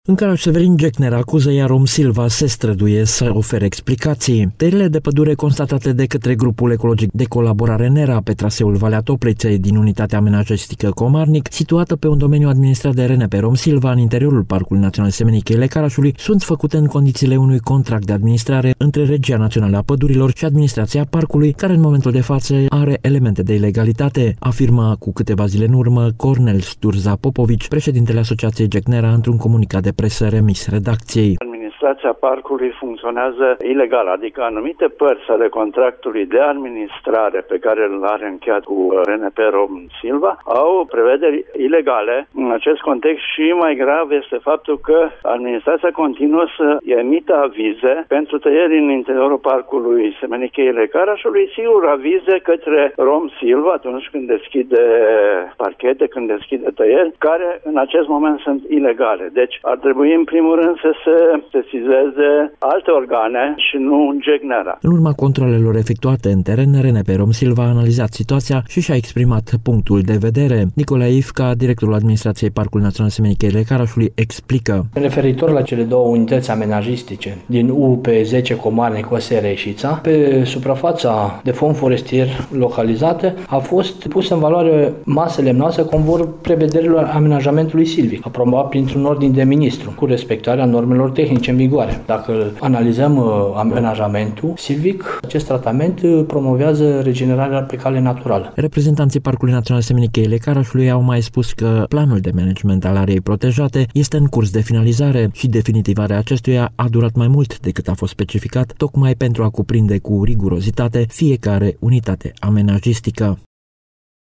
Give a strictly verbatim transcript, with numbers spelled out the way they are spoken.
În Caraș, Severin Gecner acuză, iar Rom Silva se străduie să ofere explicații. Tăierile de pădure constatate de către grupul ecologic de colaborare NERA pe traseul Valea Topliței din unitatea amenajeristică Comarnic, situată pe un domeniu administrat de R N P Rom Silva în interiorul Parcului Național Semenii Cheile Carașului, sunt făcute în condițiile unui contract de administrare între Regia Națională a Pădurilor și administrația parcului, care în momentul de față are elemente de ilegalitate, afirma cu câteva zile în urmă Cornel Sturza Popovici, președintele Asociației Gecnera, într-un comunicat de presă remis redacției. Administrația parcului funcționează ilegal, adică anumite părți ale contractului de administrare pe care îl are încheiat cu R N P Rom Silva au prevederi ilegale. În acest context și mai grav este faptul că administrația continuă să emită avize pentru tăieri în interiorul parcului Semenii Cheile Carașului, sigur avize către Rom Silva atunci când deschide parchete, când deschide tăieri, care în acest moment sunt ilegale. Deci ar trebui în primul rând să se sesizeze alte organe și nu Gecnera. În urma controlelor efectuate în teren, R N P Rom Silva a analizat situația și și-a exprimat punctul de vedere. Nicolae Ifca, directorul administrației Parcului Național Semenii Cheile Carașului, explică. Referitor la cele două unități amenajistice din U P zece Comarnic, Osere și Ița, pe suprafața de fond forestier localizată a fost pusă în valoare masă lemnoasă conform prevederilor amenajamentului silvic, aprobat printr-un ordin de ministru, cu respectarea normelor tehnice în vigoare. Dacă analizăm uh, amenajamentul silvic, acest tratament uh, promovează regenerarea pe cale naturală. Reprezentanții Parcului Național Semenii Cheile Carașului au mai spus că planul de management al areei protejate este în curs de finalizare și definitivarea acestuia a durat mai mult decât a fost specificat, tocmai pentru a cuprinde cu rigurozitate fiecare unitate amenajistică.